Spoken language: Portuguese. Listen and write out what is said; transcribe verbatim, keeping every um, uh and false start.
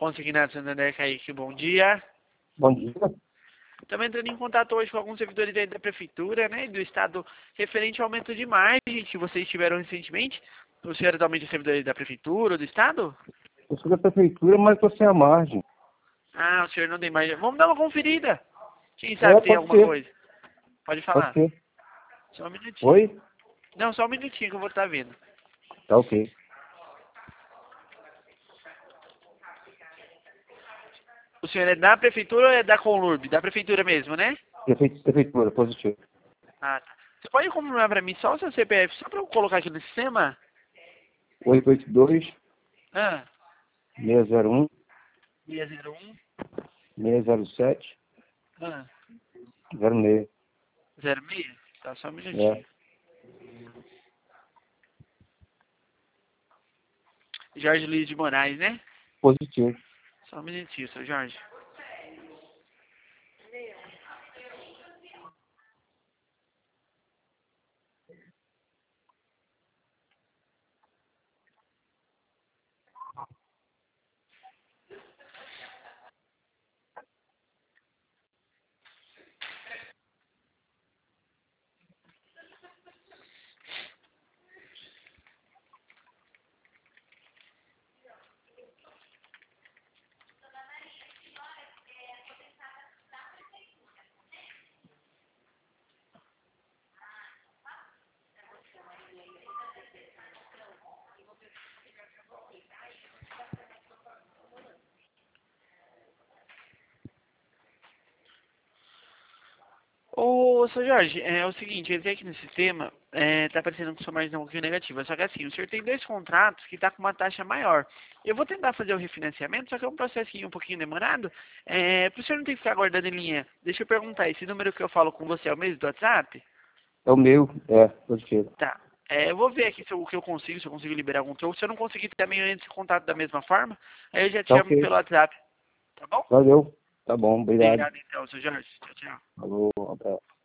Consignado Santander, Kaique, bom dia. Bom dia. Estamos entrando em contato hoje com alguns servidores aí da Prefeitura, né, do Estado, referente ao aumento de margem que vocês tiveram recentemente. O senhor é atualmente servidor da Prefeitura, do Estado? Eu sou da Prefeitura, mas estou sem a margem. Ah, o senhor não tem margem. Vamos dar uma conferida. Quem É, sabe tem pode alguma ser. coisa. Pode Pode falar. ser. Só um minutinho. Oi? Não, só um minutinho que eu vou estar vendo. Tá ok. O senhor é da Prefeitura ou é da Conlurb? Da Prefeitura mesmo, né? Prefe- Prefeitura, positivo. Ah, tá. Você pode confirmar para mim só o seu C P F, só para eu colocar aqui no sistema? oito oito dois, Ah, seis zero um, seis zero um, seis zero sete, ah, zero seis. zero seis? Tá, só um É, minutinho. Jorge Luiz de Moraes, né? positivo. Só um minutinho, seu Jorge. Ô, seu Jorge, é o seguinte, eu entrei aqui no sistema, é, tá aparecendo com sua margem um pouquinho negativa, só que assim, o senhor tem dois contratos que tá com uma taxa maior. Eu vou tentar fazer o refinanciamento, só que é um processinho um pouquinho demorado. É, pro senhor não ter que ficar aguardando em linha, deixa eu perguntar, esse número que eu falo com você é o mesmo do WhatsApp? é o meu, é, positivo. Tá. É, eu vou ver aqui se eu- o que eu consigo, se eu consigo liberar algum troco. Se eu não conseguir também, eu entro em contato da mesma forma, aí eu já te Tá chamo ok. pelo WhatsApp, tá bom? Valeu. Tá bom, obrigado. Obrigado então, seu Jorge. Tchau, tchau. Falou, um abraço.